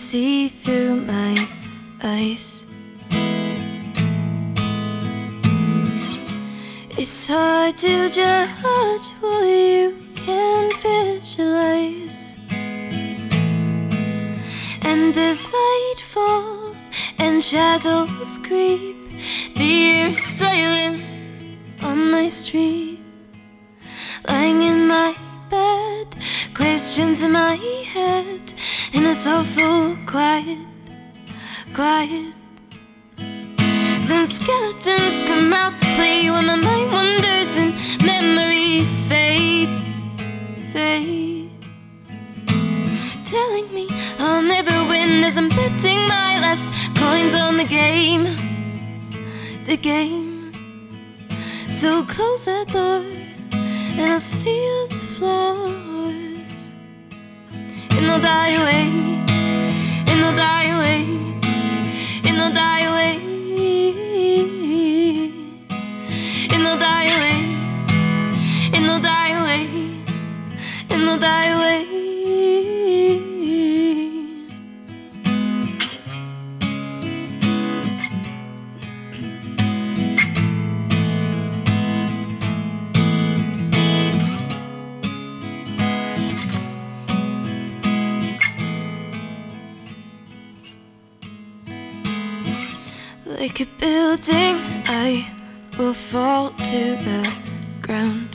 see through my eyes. It's hard to judge what you can visualize. And as night falls and shadows creep, the air silent on my street. Lying in my bed, questions in my head, and it's all so quiet, quiet. Then skeletons come out to play when my mind wanders and memories fade, fade. Telling me I'll never win as I'm betting my last coins on the game, the game. So close that door and I'll seal the floors, and they'll die away, and they'll die away, and they'll die away, and they'll die away, and they'll die away, and they'll die away. Like a building, I will fall to the ground.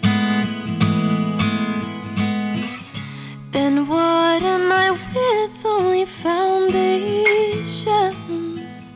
Then what am I with? Only foundations.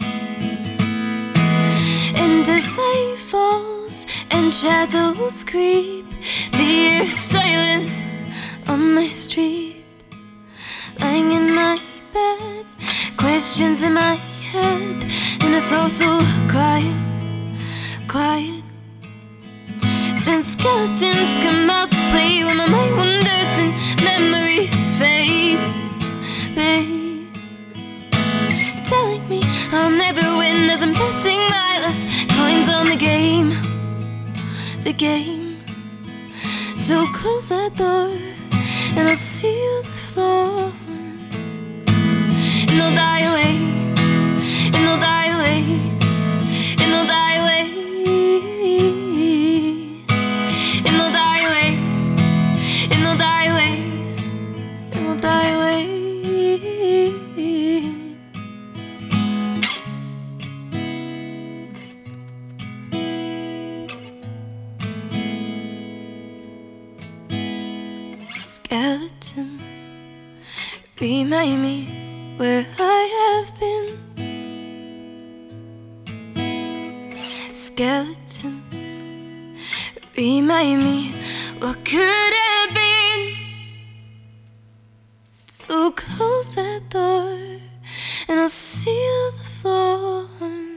And as night falls and shadows creep, the air is silent on my street. Lying in my bed, questions in my head, and it's all so quiet, quiet. Then skeletons come out to play when my mind wanders and memories fade, fade. Telling me I'll never win as I'm betting my last coins on the game, the game. So close that door and I'll seal the floors, and they'll die away, and they'll die away, and they'll die away, and they'll die away, and they'll die away, and they'll die away. Skeletons remind me where I have been. Skeletons remind me what could have been. So close that door and I'll seal the floor.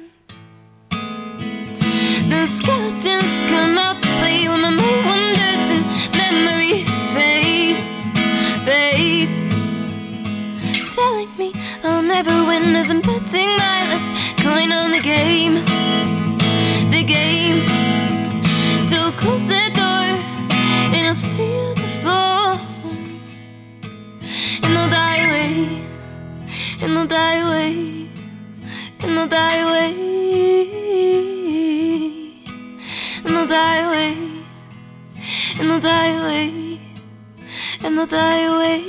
Then skeletons come out to play when my mind wanders and memories fade, fade. Telling me I'll never win as I'm betting my last coin on the game, the game. So close the door and I'll seal the floors, and they'll die away, and they'll die away, and they'll die away, and they'll die away, and they'll die away, and they'll die away.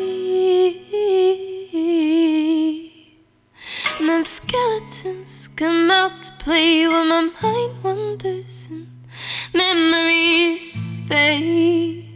And then skeletons come out to play when my mind wanders and memories fade.